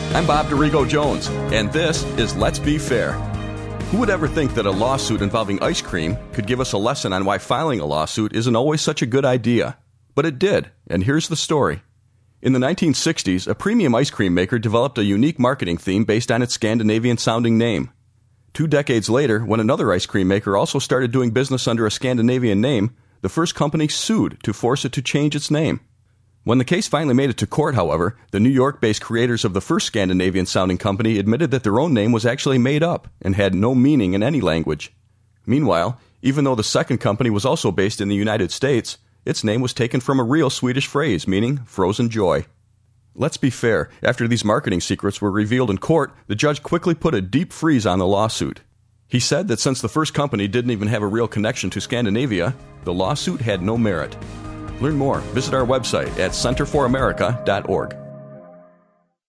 I'm Bob Dorigo Jones, and this is Let's Be Fair. Who would ever think that a lawsuit involving ice cream could give us a lesson on why filing a lawsuit isn't always such a good idea? But it did, and here's the story. In the 1960s, a premium ice cream maker developed a unique marketing theme based on its Scandinavian-sounding name. 2 decades later, when another ice cream maker also started doing business under a Scandinavian name, the first company sued to force it to change its name. When the case finally made it to court, however, the New York-based creators of the first Scandinavian-sounding company admitted that their own name was actually made up and had no meaning in any language. Meanwhile, even though the second company was also based in the United States, its name was taken from a real Swedish phrase meaning frozen joy. Let's be fair, after these marketing secrets were revealed in court, the judge quickly put a deep freeze on the lawsuit. He said that since the first company didn't even have a real connection to Scandinavia, the lawsuit had no merit. Learn more. Visit our website at centerforamerica.org.